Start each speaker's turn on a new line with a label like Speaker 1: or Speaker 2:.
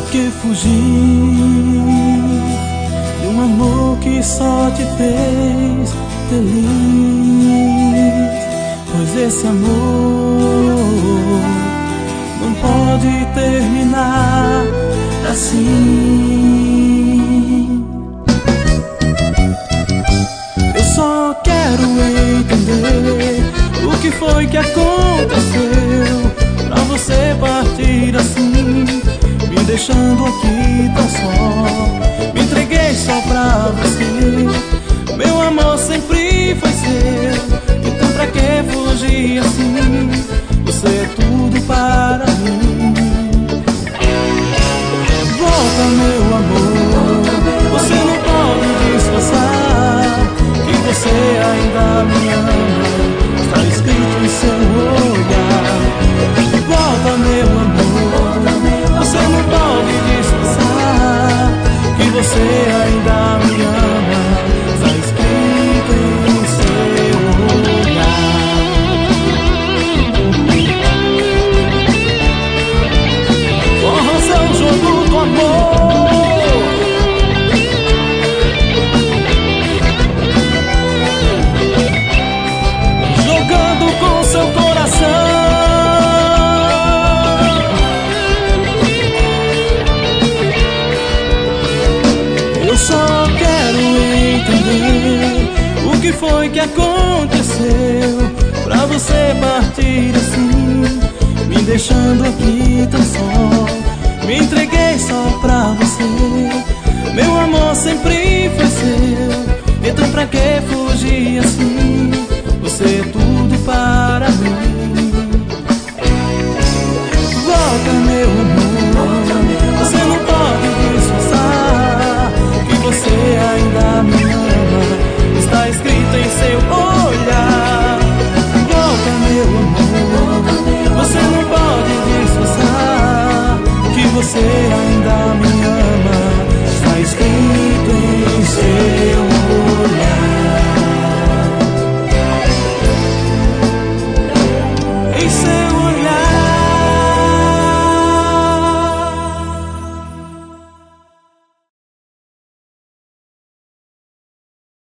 Speaker 1: que fugir de um amor que só te fez feliz? Pois esse amor não pode terminar assim. Eu só quero entender o que foi que aconteceu pra você partir assim, me deixando aqui tão só. Me entreguei só pra você, meu amor sempre foi seu. Então pra que fugir assim? Você é tudo para mim. Volta, meu amor, você não pode disfarçar que você ainda me ama, está escrito em seu olhar. Volta, meu amor, você não pode disfarçar que você ainda me ama, está escrito em seu olhar. Força o jogo do amor, jogando com seu coração. Eu só quero entender o que foi que aconteceu pra você partir assim, me deixando aqui tão só. Me entreguei só pra você, meu amor sempre